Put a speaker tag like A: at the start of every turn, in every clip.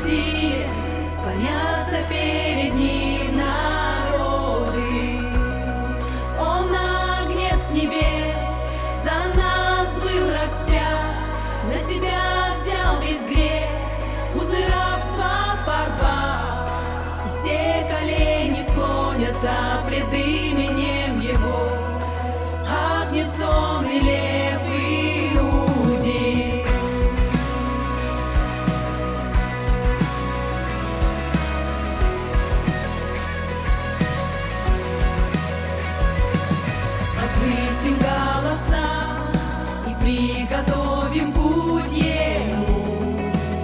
A: бессилия, склонятся перед ним народы. Он агнец небес, за нас был распят, на себя взял весь грех, узы рабства порвал, и все колени склонятся пред именем Его. Агнец он и лев Иудей. Возвысим голоса и приготовим путь Ему.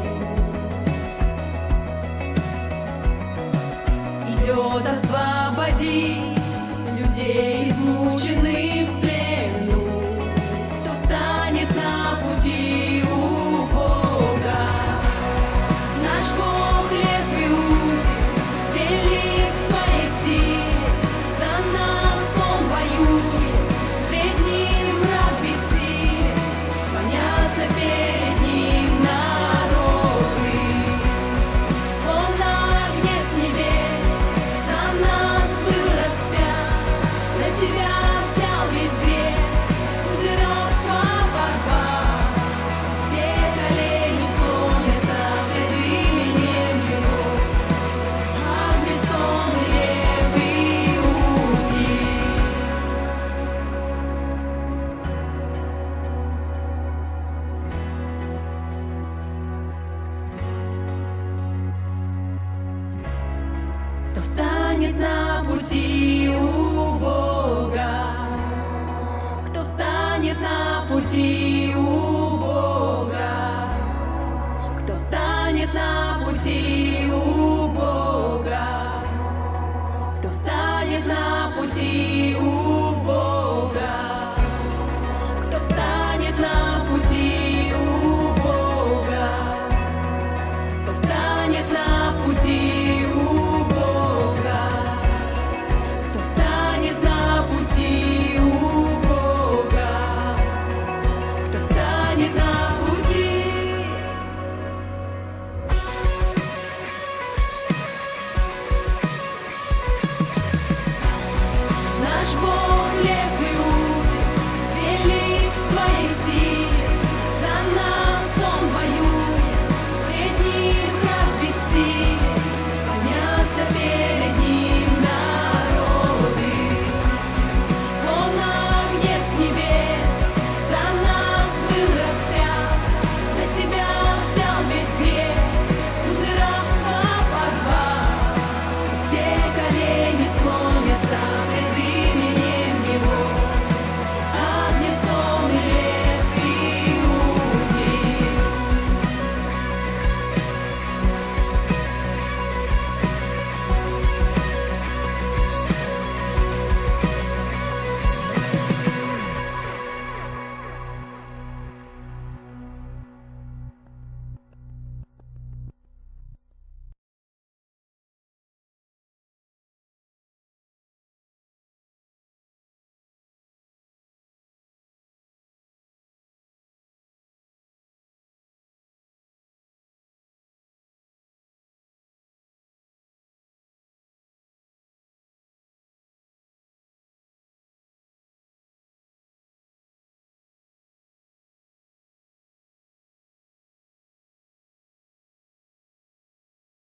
A: Идет освободить людей, измученных в плену. Кто встанет на пути у Бога? Наш Бог лев Иудей, велик в своей силе, за нас Он воюет, пред Ним враг бессилен, склонятся перед Ним народы. Он агнец небес, за нас был распят, на себя взял весь грех, узы рабства порвал, все колени склонятся пред именем Его. Агнец он и лев Иудей. Кто встанет на пути у Бога? Кто встанет на пути у Бога? Кто встанет на пути у Бога? Кто встанет на пути у